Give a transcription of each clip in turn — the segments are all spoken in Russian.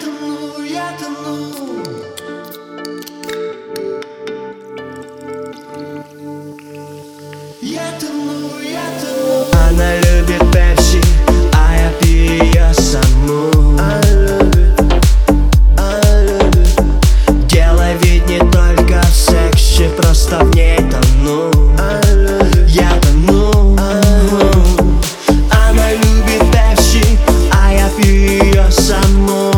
тону, я тону. Я тону, я тону. Она любит пепси, а я пью ее саму. Делай вид не только в сексе, просто в ней тону. Я тону. Она любит пепси, а я пью ее саму.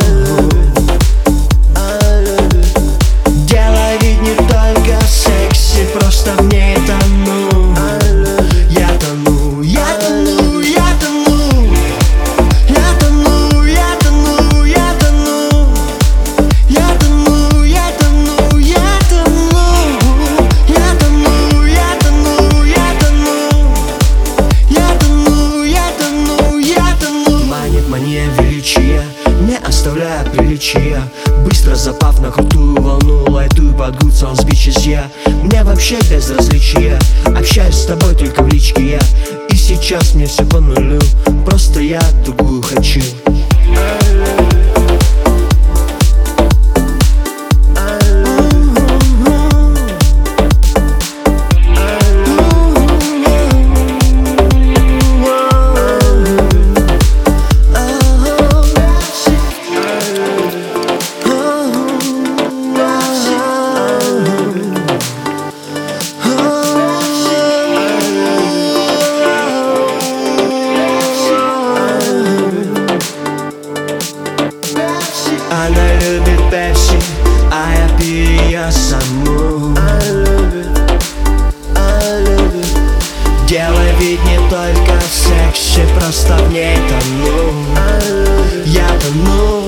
Делай вид не только в сексе, просто в ней тону. Я тону, я тону, я тону. Я тону, я тону, я тону. Я тону, я тону, я тону. Я тону, я тону, я тону. Я тону, я тону, я тону. Манит мания величия, не оставляя приличия. Быстро запав на крутую волну, лайтую под good sounds bitches я. Мне вообще безразличие, общаюсь с тобой только в личке я. И сейчас мне все по нулю, просто я другую хочу. Она любит пепси, а я пью ее саму. Делай вид не только в сексе, просто в ней тону. Я тону.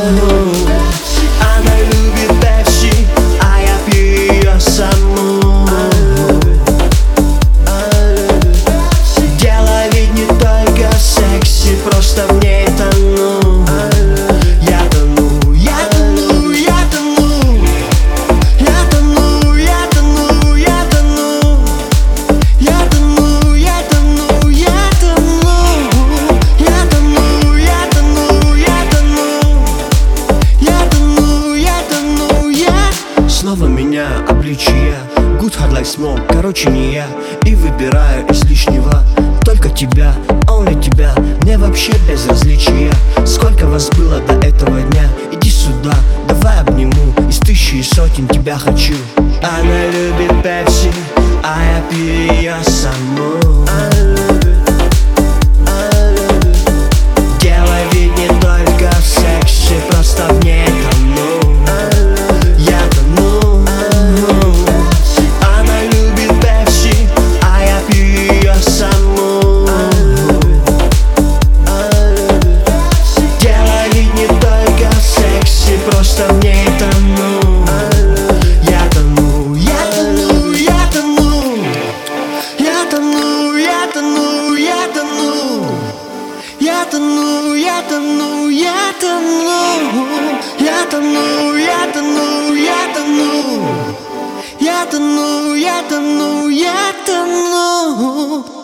Она любит пепси, а я пью ее саму. Делай вид не только в сексе, просто в ней тону. Я тону, я тону, я тону. Я тону, я тону, я тону. Я тону, я тону, я тону. Я тону, я тону, я тону. Я тону, я тону, я. Снова меня обличия. Good hard like smoke, короче не я. И выбираю из лишнего только тебя, only тебя. Мне вообще безразличия. Сколько вас было до этого дня? Иди сюда, давай обниму. Из тысячи и сотен тебя хочу. Она любит пепси, а я пью ее саму. Делай вид не только в сексе, просто в ней тону. Я тону. Она любит пепси, а я пью ее саму. Делай вид не только в сексе, просто в ней тону. Я тону, я тону, я тону. Я тону, я тону, я тону. Я тону, я тону, я тону. Я тону, я тону, я тону. Я тону, я тону, я тону.